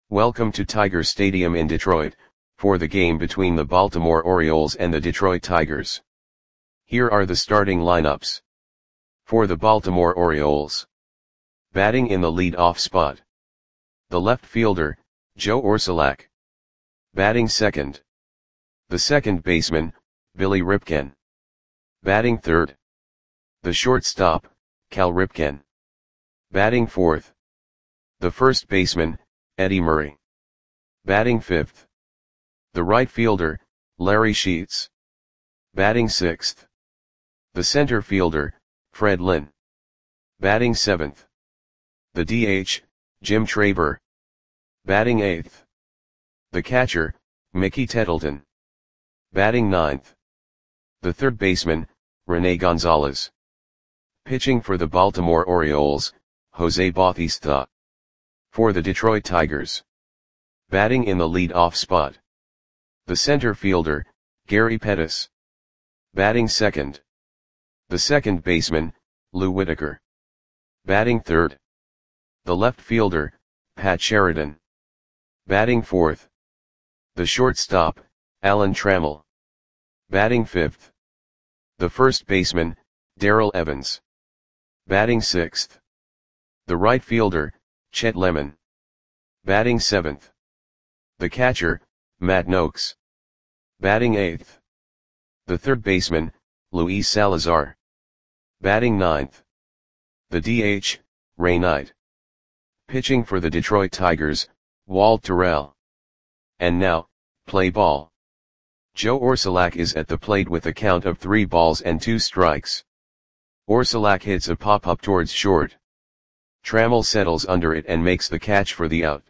Welcome to Tiger Stadium in Detroit, for the game between the Baltimore Orioles and the Detroit Tigers. Here are the starting lineups. For the Baltimore Orioles. Batting in the lead-off spot. The left fielder, Joe Orsulak. Batting second. The second baseman, Billy Ripken. Batting third. The shortstop, Cal Ripken. Batting fourth. The first baseman, Eddie Murray. Batting fifth. The right fielder, Larry Sheets. Batting sixth. The center fielder, Fred Lynn. Batting seventh. The DH, Jim Traber. Batting eighth. The catcher, Mickey Tettleton. Batting ninth. The third baseman, Rene Gonzalez. Pitching for the Baltimore Orioles, Jose Bautista. For the Detroit Tigers. Batting in the lead-off spot. The center fielder, Gary Pettis. Batting second. The second baseman, Lou Whitaker. Batting third. The left fielder, Pat Sheridan. Batting fourth. The shortstop, Alan Trammell. Batting fifth. The first baseman, Darrell Evans. Batting sixth. The right fielder, Chet Lemon. Batting seventh. The catcher, Matt Noakes. Batting eighth. The third baseman, Luis Salazar. Batting ninth. The DH, Ray Knight. Pitching for the Detroit Tigers, Walt Terrell. And now, play ball. Joe Orsulak is at the plate with a count of 3 balls and 2 strikes. Orsulak hits a pop-up towards short. Trammell settles under it and makes the catch for the out.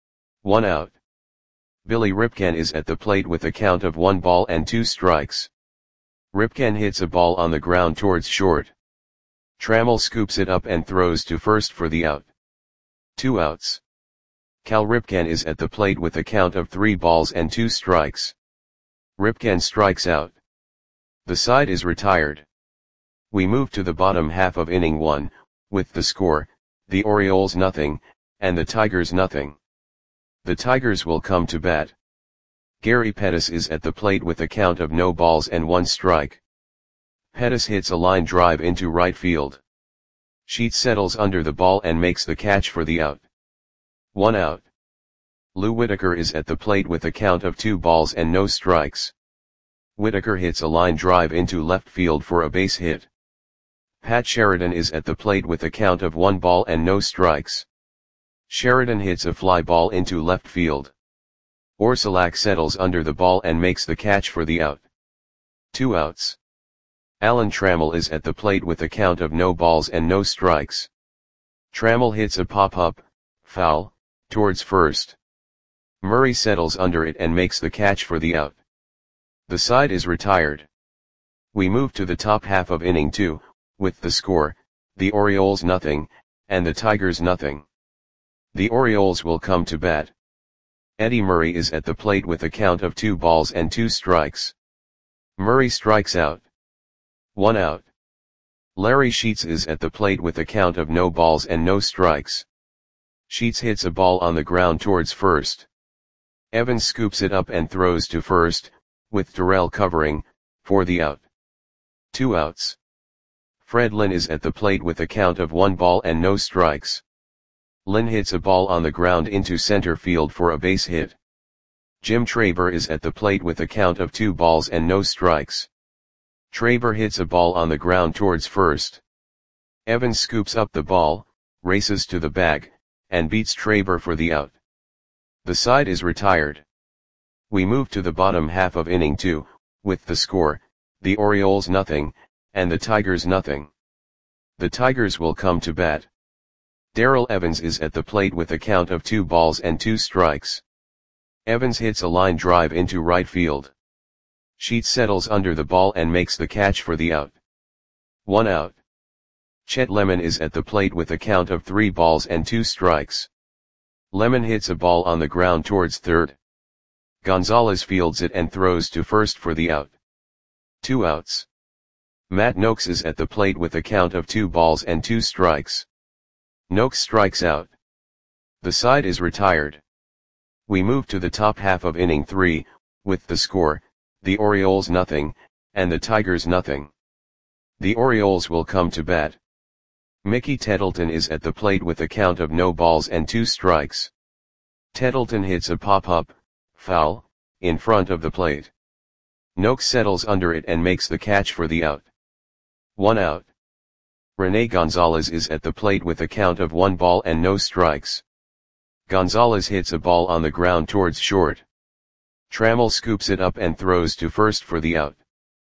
1 out. Billy Ripken is at the plate with a count of 1 ball and 2 strikes. Ripken hits a ball on the ground towards short. Trammell scoops it up and throws to first for the out. 2 outs. Cal Ripken is at the plate with a count of 3 balls and 2 strikes. Ripken strikes out. The side is retired. We move to the bottom half of inning 1, with the score, the Orioles nothing, and the Tigers nothing. The Tigers will come to bat. Gary Pettis is at the plate with a count of no balls and 1 strike. Pettis hits a line drive into right field. Sheets settles under the ball and makes the catch for the out. 1 out. Lou Whitaker is at the plate with a count of 2 balls and no strikes. Whitaker hits a line drive into left field for a base hit. Pat Sheridan is at the plate with a count of 1 ball and no strikes. Sheridan hits a fly ball into left field. Orsulak settles under the ball and makes the catch for the out. 2 outs. Alan Trammell is at the plate with a count of no balls and no strikes. Trammell hits a pop-up, foul, towards first. Murray settles under it and makes the catch for the out. The side is retired. We move to the top half of inning 2, with the score, the Orioles nothing, and the Tigers nothing. The Orioles will come to bat. Eddie Murray is at the plate with a count of 2 balls and 2 strikes. Murray strikes out. 1 out. Larry Sheets is at the plate with a count of no balls and no strikes. Sheets hits a ball on the ground towards first. Evans scoops it up and throws to first, with Terrell covering, for the out. 2 outs. Fred Lynn is at the plate with a count of 1 ball and no strikes. Lynn hits a ball on the ground into center field for a base hit. Jim Traber is at the plate with a count of 2 balls and no strikes. Traber hits a ball on the ground towards first. Evans scoops up the ball, races to the bag, and beats Traber for the out. The side is retired. We move to the bottom half of inning 2, with the score, the Orioles nothing, and the Tigers nothing. The Tigers will come to bat. Darrell Evans is at the plate with a count of 2 balls and 2 strikes. Evans hits a line drive into right field. Sheets settles under the ball and makes the catch for the out. 1 out. Chet Lemon is at the plate with a count of 3 balls and 2 strikes. Lemon hits a ball on the ground towards third. Gonzalez fields it and throws to first for the out. 2 outs. Matt Noakes is at the plate with a count of 2 balls and 2 strikes. Noakes strikes out. The side is retired. We move to the top half of inning 3, with the score, the Orioles nothing, and the Tigers nothing. The Orioles will come to bat. Mickey Tettleton is at the plate with a count of no balls and 2 strikes. Tettleton hits a pop-up, foul, in front of the plate. Noakes settles under it and makes the catch for the out. 1 out. Rene Gonzalez is at the plate with a count of 1 ball and no strikes. Gonzalez hits a ball on the ground towards short. Trammell scoops it up and throws to first for the out.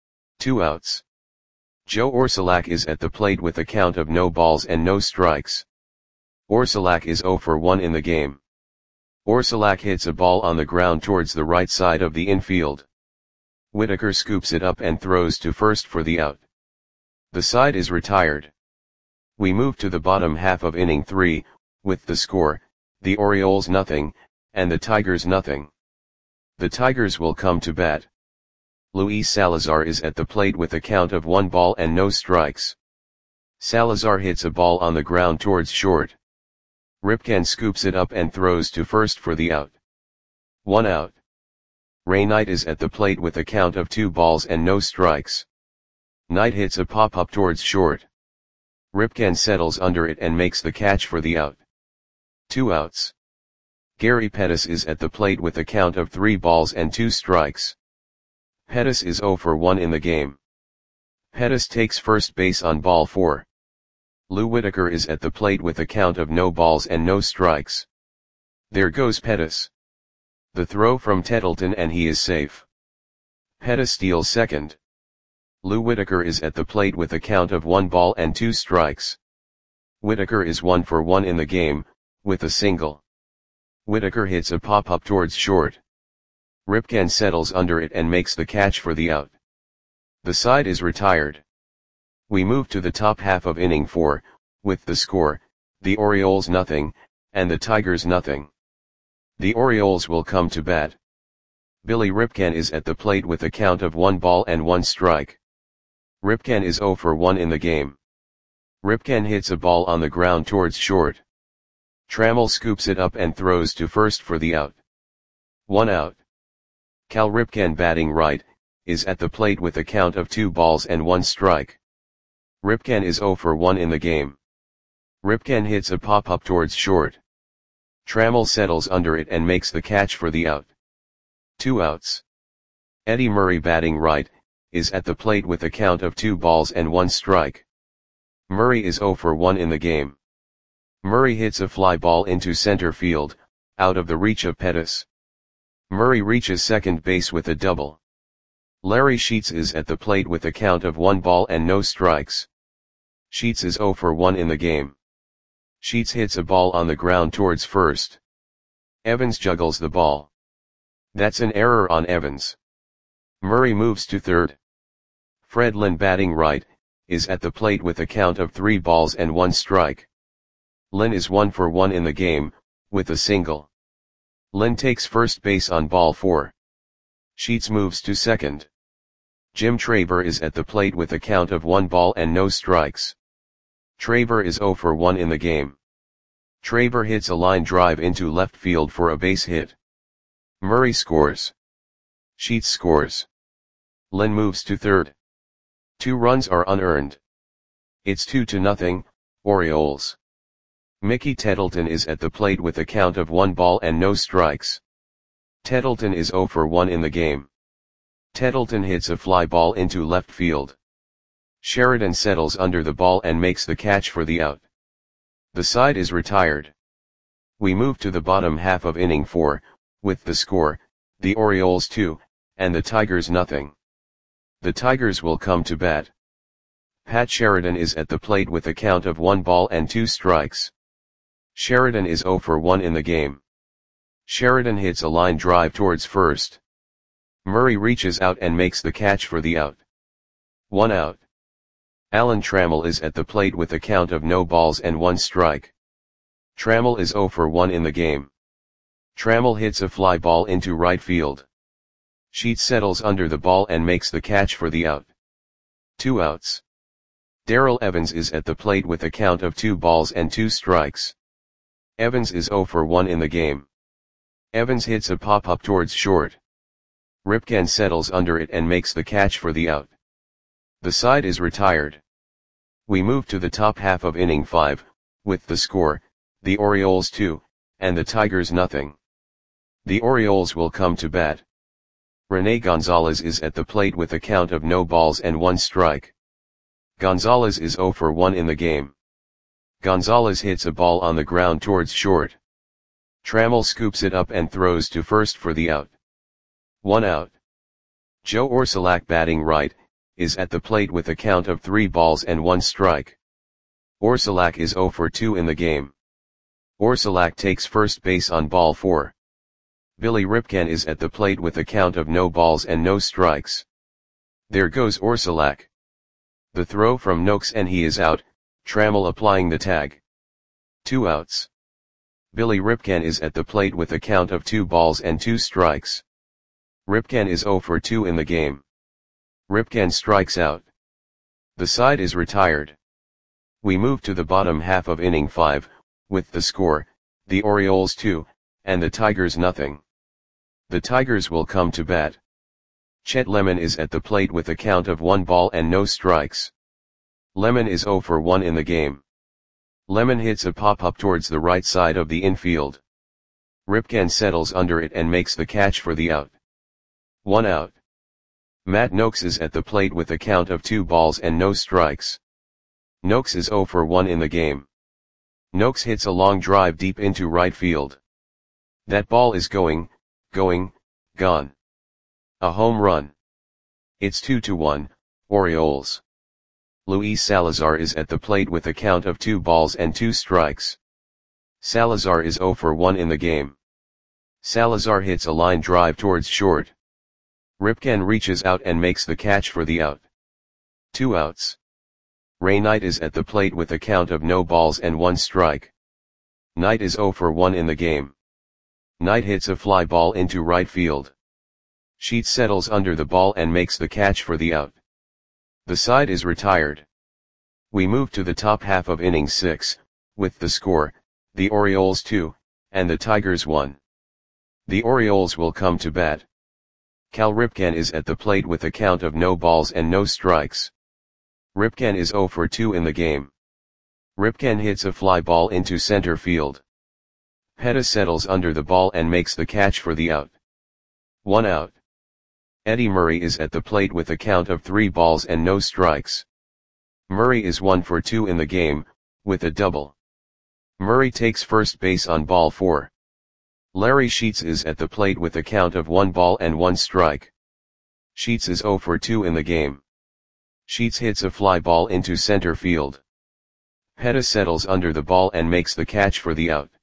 2 outs. Joe Orsulak is at the plate with a count of no balls and no strikes. Orsulak is 0 for 1 in the game. Orsulak hits a ball on the ground towards the right side of the infield. Whitaker scoops it up and throws to first for the out. The side is retired. We move to the bottom half of inning 3, with the score, the Orioles nothing, and the Tigers nothing. The Tigers will come to bat. Luis Salazar is at the plate with a count of 1 ball and no strikes. Salazar hits a ball on the ground towards short. Ripken scoops it up and throws to first for the out. 1 out. Ray Knight is at the plate with a count of 2 balls and no strikes. Knight hits a pop-up towards short. Ripken settles under it and makes the catch for the out. 2 outs. Gary Pettis is at the plate with a count of 3 balls and 2 strikes. Pettis is 0 for 1 in the game. Pettis takes first base on ball 4. Lou Whitaker is at the plate with a count of no balls and no strikes. There goes Pettis. The throw from Tettleton and he is safe. Pettis steals second. Lou Whitaker is at the plate with a count of 1 ball and 2 strikes. Whitaker is 1 for 1 in the game, with a single. Whitaker hits a pop-up towards short. Ripken settles under it and makes the catch for the out. The side is retired. We move to the top half of inning 4, with the score, the Orioles nothing, and the Tigers nothing. The Orioles will come to bat. Billy Ripken is at the plate with a count of 1 ball and 1 strike. Ripken is 0 for 1 in the game. Ripken hits a ball on the ground towards short. Trammell scoops it up and throws to first for the out. 1 out. Cal Ripken, batting right, is at the plate with a count of 2 balls and 1 strike. Ripken is 0 for 1 in the game. Ripken hits a pop-up towards short. Trammell settles under it and makes the catch for the out. 2 outs. Eddie Murray, batting right, is at the plate with a count of 2 balls and 1 strike. Murray is 0 for 1 in the game. Murray hits a fly ball into center field, out of the reach of Pettis. Murray reaches second base with a double. Larry Sheets is at the plate with a count of 1 ball and no strikes. Sheets is 0 for 1 in the game. Sheets hits a ball on the ground towards first. Evans juggles the ball. That's an error on Evans. Murray moves to third. Fred Lynn, batting right, is at the plate with a count of 3 balls and 1 strike. Lynn is 1 for 1 in the game, with a single. Lynn takes first base on ball 4. Sheets moves to second. Jim Traber is at the plate with a count of 1 ball and no strikes. Traber is 0 for 1 in the game. Traber hits a line drive into left field for a base hit. Murray scores. Sheets scores. Lynn moves to third. 2 runs are unearned. It's 2-0, Orioles. Mickey Tettleton is at the plate with a count of 1 ball and no strikes. Tettleton is 0 for 1 in the game. Tettleton hits a fly ball into left field. Sheridan settles under the ball and makes the catch for the out. The side is retired. We move to the bottom half of inning 4, with the score, the Orioles 2, and the Tigers nothing. The Tigers will come to bat. Pat Sheridan is at the plate with a count of 1 ball and 2 strikes. Sheridan is 0 for 1 in the game. Sheridan hits a line drive towards first. Murray reaches out and makes the catch for the out. 1 out. Alan Trammell is at the plate with a count of no balls and 1 strike. Trammell is 0 for 1 in the game. Trammell hits a fly ball into right field. Sheets settles under the ball and makes the catch for the out. 2 outs. Darrell Evans is at the plate with a count of 2 balls and 2 strikes. Evans is 0 for 1 in the game. Evans hits a pop-up towards short. Ripken settles under it and makes the catch for the out. The side is retired. We move to the top half of inning 5, with the score, the Orioles 2, and the Tigers nothing. The Orioles will come to bat. Rene Gonzalez is at the plate with a count of no balls and 1 strike. Gonzalez is 0 for 1 in the game. Gonzalez hits a ball on the ground towards short. Trammell scoops it up and throws to first for the out. 1 out. Joe Orsulak, batting right, is at the plate with a count of 3 balls and 1 strike. Orsulak is 0 for 2 in the game. Orsulak takes first base on ball 4. Billy Ripken is at the plate with a count of no balls and no strikes. There goes Orsulak. The throw from Noakes and he is out, Trammell applying the tag. 2 outs. Billy Ripken is at the plate with a count of 2 balls and 2 strikes. Ripken is 0 for 2 in the game. Ripken strikes out. The side is retired. We move to the bottom half of inning 5, with the score, the Orioles 2, and the Tigers nothing. The Tigers will come to bat. Chet Lemon is at the plate with a count of 1 ball and no strikes. Lemon is 0 for 1 in the game. Lemon hits a pop-up towards the right side of the infield. Ripken settles under it and makes the catch for the out. 1 out. Matt Noakes is at the plate with a count of 2 balls and no strikes. Noakes is 0 for 1 in the game. Noakes hits a long drive deep into right field. That ball is gone. A home run. It's 2-1, Orioles. Luis Salazar is at the plate with a count of 2 balls and 2 strikes. Salazar is 0 for 1 in the game. Salazar hits a line drive towards short. Ripken reaches out and makes the catch for the out. 2 outs. Ray Knight is at the plate with a count of no balls and 1 strike. Knight is 0 for 1 in the game. Knight hits a fly ball into right field. Sheets settles under the ball and makes the catch for the out. The side is retired. We move to the top half of inning 6, with the score, the Orioles 2, and the Tigers 1. The Orioles will come to bat. Cal Ripken is at the plate with a count of no balls and no strikes. Ripken is 0 for 2 in the game. Ripken hits a fly ball into center field. Pettis settles under the ball and makes the catch for the out. 1 out. Eddie Murray is at the plate with a count of 3 balls and no strikes. Murray is 1 for 2 in the game, with a double. Murray takes first base on ball 4. Larry Sheets is at the plate with a count of 1 ball and 1 strike. Sheets is 0 for 2 in the game. Sheets hits a fly ball into center field. Pettis settles under the ball and makes the catch for the out.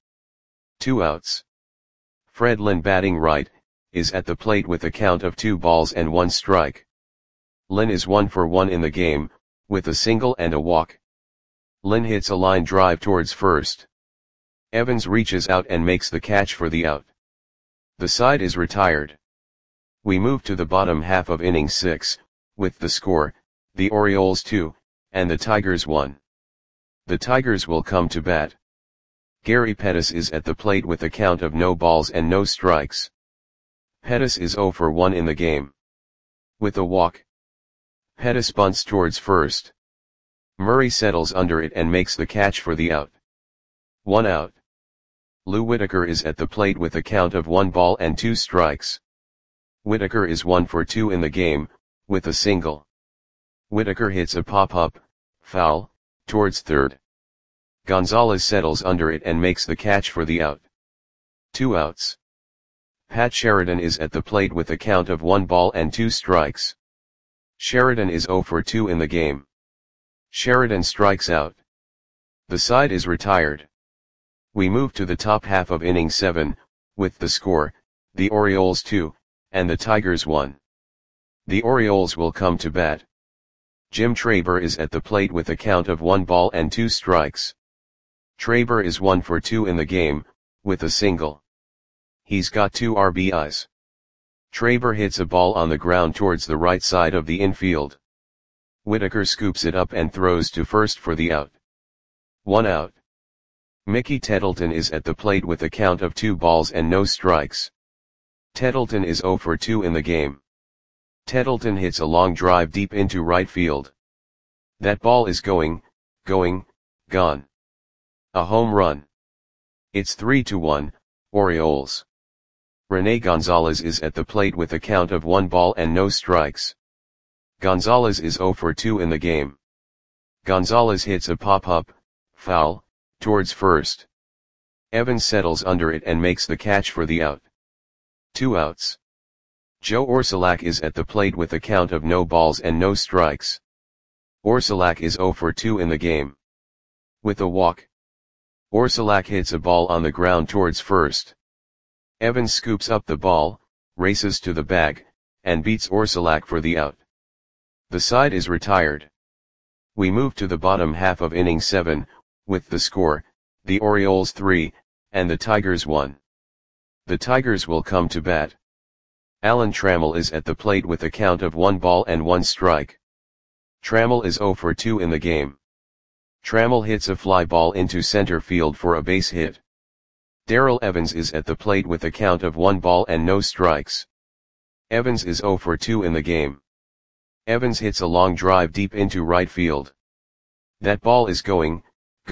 2 outs. Fred Lynn, batting right, is at the plate with a count of 2 balls and 1 strike. Lynn is 1 for 1 in the game, with a single and a walk. Lynn hits a line drive towards first. Evans reaches out and makes the catch for the out. The side is retired. We move to the bottom half of inning 6, with the score, the Orioles 2, and the Tigers 1. The Tigers will come to bat. Gary Pettis is at the plate with a count of no balls and no strikes. Pettis is 0 for 1 in the game. With a walk. Pettis bunts towards first. Murray settles under it and makes the catch for the out. 1 out. Lou Whitaker is at the plate with a count of 1 ball and 2 strikes. Whitaker is 1 for 2 in the game, with a single. Whitaker hits a pop-up, foul, towards third. Gonzalez settles under it and makes the catch for the out. 2 outs. Pat Sheridan is at the plate with a count of 1 ball and 2 strikes. Sheridan is 0 for 2 in the game. Sheridan strikes out. The side is retired. We move to the top half of inning 7, with the score, the Orioles 2, and the Tigers 1. The Orioles will come to bat. Jim Traber is at the plate with a count of 1 ball and 2 strikes. Traber is 1 for 2 in the game, with a single. He's got 2 RBIs. Traber hits a ball on the ground towards the right side of the infield. Whitaker scoops it up and throws to first for the out. 1 out. Mickey Tettleton is at the plate with a count of 2 balls and no strikes. Tettleton is 0 for 2 in the game. Tettleton hits a long drive deep into right field. That ball is gone. A home run. It's 3-1, Orioles. Rene Gonzalez is at the plate with a count of 1 ball and no strikes. Gonzalez is 0 for 2 in the game. Gonzalez hits a pop-up, foul, towards first. Evans settles under it and makes the catch for the out. 2 outs. Joe Orsulak is at the plate with a count of no balls and no strikes. Orsulak is 0 for 2 in the game. With a walk. Orsulak hits a ball on the ground towards first. Evans scoops up the ball, races to the bag, and beats Orsulak for the out. The side is retired. We move to the bottom half of inning 7, with the score, the Orioles 3, and the Tigers 1. The Tigers will come to bat. Alan Trammell is at the plate with a count of 1 ball and 1 strike. Trammell is 0 for 2 in the game. Trammell hits a fly ball into center field for a base hit. Darrell Evans is at the plate with a count of 1 ball and no strikes. Evans is 0 for 2 in the game. Evans hits a long drive deep into right field. That ball is gone.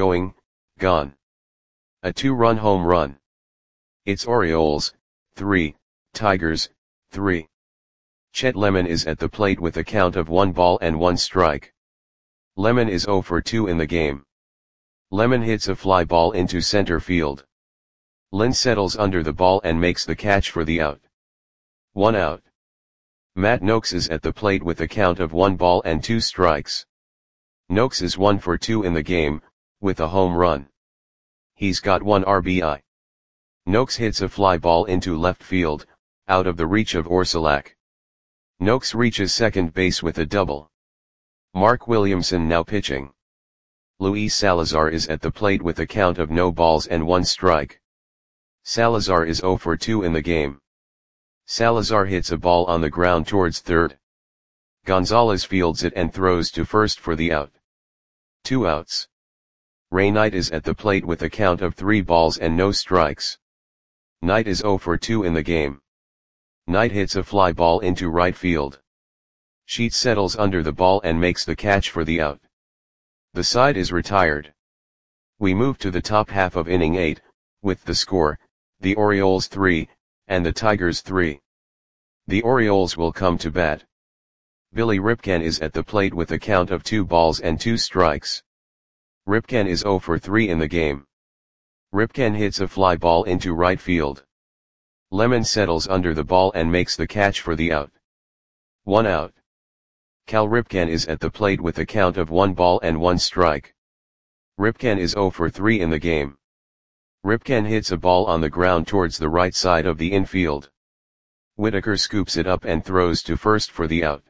A 2-run home run. It's Orioles, 3, Tigers, 3. Chet Lemon is at the plate with a count of 1 ball and 1 strike. Lemon is 0 for 2 in the game. Lemon hits a fly ball into center field. Lynn settles under the ball and makes the catch for the out. 1 out. Matt Noakes is at the plate with a count of 1 ball and 2 strikes. Noakes is 1 for 2 in the game, with a home run. He's got 1 RBI. Noakes hits a fly ball into left field, out of the reach of Orsulak. Noakes reaches second base with a double. Mark Williamson now pitching. Luis Salazar is at the plate with a count of no balls and 1 strike. Salazar is 0 for 2 in the game. Salazar hits a ball on the ground towards third. Gonzalez fields it and throws to first for the out. 2 outs. Ray Knight is at the plate with a count of 3 balls and no strikes. Knight is 0 for 2 in the game. Knight hits a fly ball into right field. Sheets settles under the ball and makes the catch for the out. The side is retired. We move to the top half of inning 8, with the score, the Orioles 3, and the Tigers 3. The Orioles will come to bat. Billy Ripken is at the plate with a count of 2 balls and 2 strikes. Ripken is 0 for 3 in the game. Ripken hits a fly ball into right field. Lemon settles under the ball and makes the catch for the out. 1 out. Cal Ripken is at the plate with a count of 1 ball and 1 strike. Ripken is 0 for 3 in the game. Ripken hits a ball on the ground towards the right side of the infield. Whitaker scoops it up and throws to first for the out.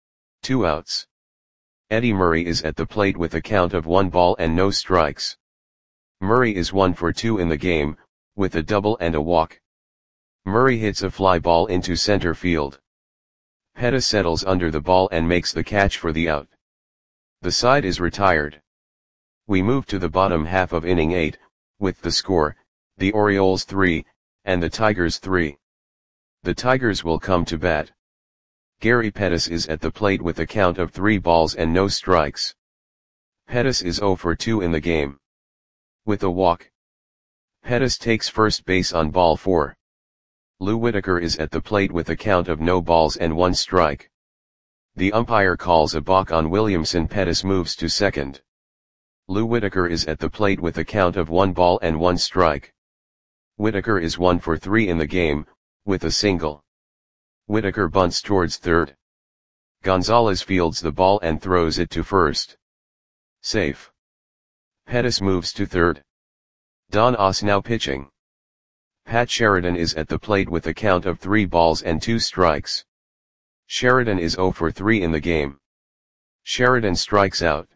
2 outs. Eddie Murray is at the plate with a count of 1 ball and no strikes. Murray is 1 for 2 in the game, with a double and a walk. Murray hits a fly ball into center field. Pettis settles under the ball and makes the catch for the out. The side is retired. We move to the bottom half of inning 8, with the score, the Orioles 3, and the Tigers 3. The Tigers will come to bat. Gary Pettis is at the plate with a count of 3 balls and no strikes. Pettis is 0 for 2 in the game. With a walk. Pettis takes first base on ball 4. Lou Whitaker is at the plate with a count of no balls and 1 strike. The umpire calls a balk on Williamson. Pettis moves to second. Lou Whitaker is at the plate with a count of 1 ball and 1 strike. Whitaker is 1 for 3 in the game, with a single. Whitaker bunts towards third. Gonzalez fields the ball and throws it to first. Safe. Pettis moves to third. Don Oss now pitching. Pat Sheridan is at the plate with a count of 3 balls and 2 strikes. Sheridan is 0 for 3 in the game. Sheridan strikes out.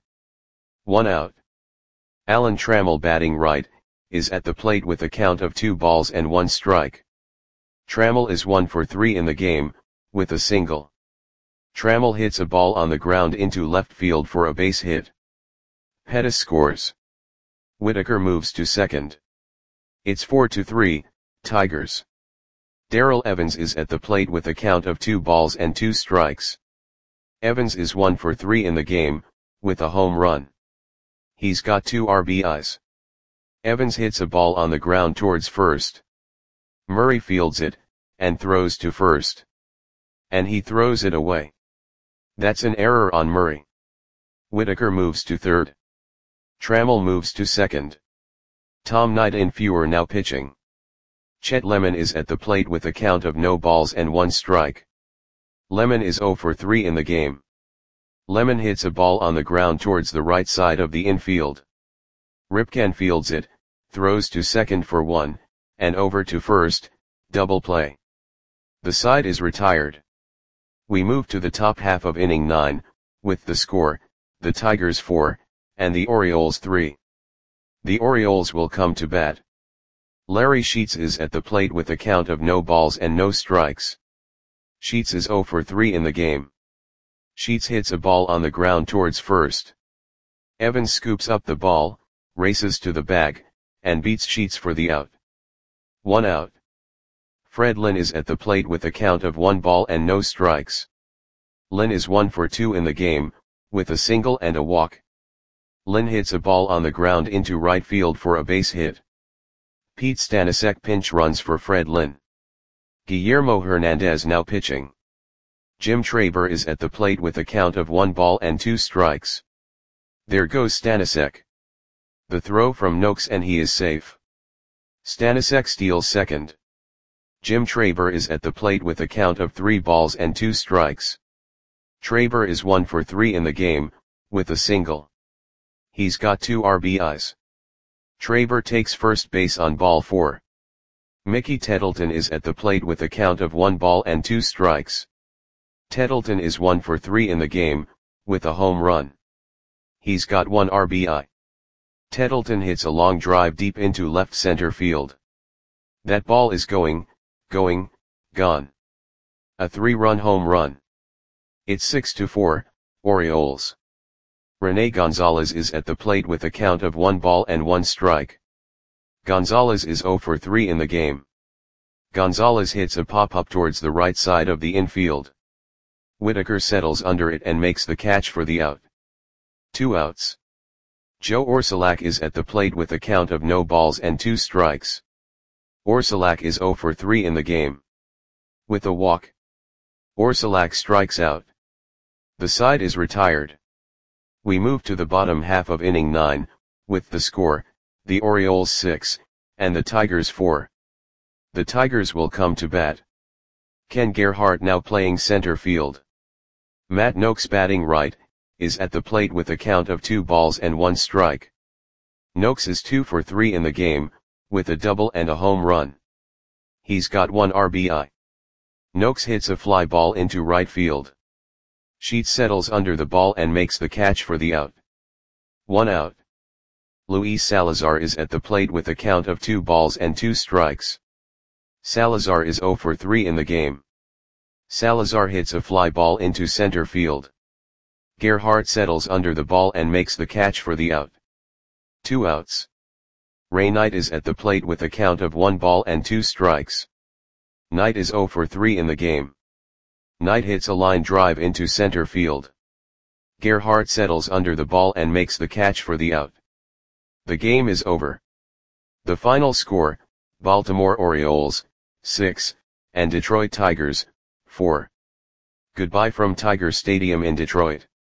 1 out. Alan Trammell batting right, is at the plate with a count of 2 balls and 1 strike. Trammell is 1 for 3 in the game, with a single. Trammell hits a ball on the ground into left field for a base hit. Pettis scores. Whitaker moves to second. It's 4-3, Tigers. Darrell Evans is at the plate with a count of 2 balls and 2 strikes. Evans is 1 for 3 in the game, with a home run. He's got 2 RBIs. Evans hits a ball on the ground towards first. Murray fields it, and throws to first. And he throws it away. That's an error on Murray. Whitaker moves to third. Trammell moves to second. Tom Knight and Fewer now pitching. Chet Lemon is at the plate with a count of no balls and 1 strike. Lemon is 0 for 3 in the game. Lemon hits a ball on the ground towards the right side of the infield. Ripken fields it, throws to second for 1, and over to first, double play. The side is retired. We move to the top half of inning 9, with the score, the Tigers 4, and the Orioles 3. The Orioles will come to bat. Larry Sheets is at the plate with a count of no balls and no strikes. Sheets is 0 for 3 in the game. Sheets hits a ball on the ground towards first. Evans scoops up the ball, races to the bag, and beats Sheets for the out. 1 out. Fred Lynn is at the plate with a count of 1 ball and no strikes. Lynn is 1 for 2 in the game, with a single and a walk. Lynn hits a ball on the ground into right field for a base hit. Pete Stanisiak pinch runs for Fred Lynn. Guillermo Hernandez now pitching. Jim Traber is at the plate with a count of 1 ball and 2 strikes. There goes Stanisiak. The throw from Noakes and he is safe. Stanisiak steals second. Jim Traber is at the plate with a count of 3 balls and 2 strikes. Traber is 1 for 3 in the game, with a single. He's got 2 RBIs. Traber takes first base on ball 4. Mickey Tettleton is at the plate with a count of 1 ball and 2 strikes. Tettleton is 1 for 3 in the game, with a home run. He's got 1 RBI. Tettleton hits a long drive deep into left center field. That ball is gone. A 3-run home run. It's 6-4, Orioles. Rene Gonzalez is at the plate with a count of 1 ball and 1 strike. Gonzalez is 0 for 3 in the game. Gonzalez hits a pop-up towards the right side of the infield. Whitaker settles under it and makes the catch for the out. 2 outs. Joe Orsulak is at the plate with a count of no balls and 2 strikes. Orsulak is 0 for 3 in the game. With a walk. Orsulak strikes out. The side is retired. We move to the bottom half of inning 9, with the score, the Orioles 6, and the Tigers 4. The Tigers will come to bat. Ken Gerhart now playing center field. Matt Noakes batting right, is at the plate with a count of 2 balls and 1 strike. Noakes is 2 for 3 in the game, with a double and a home run. He's got 1 RBI. Noakes hits a fly ball into right field. Sheets settles under the ball and makes the catch for the out. 1 out. Luis Salazar is at the plate with a count of 2 balls and 2 strikes. Salazar is 0 for 3 in the game. Salazar hits a fly ball into center field. Gerhart settles under the ball and makes the catch for the out. 2 outs. Ray Knight is at the plate with a count of 1 ball and 2 strikes. Knight is 0 for 3 in the game. Knight hits a line drive into center field. Gerhart settles under the ball and makes the catch for the out. The game is over. The final score, Baltimore Orioles, 6, and Detroit Tigers, 4. Goodbye from Tiger Stadium in Detroit.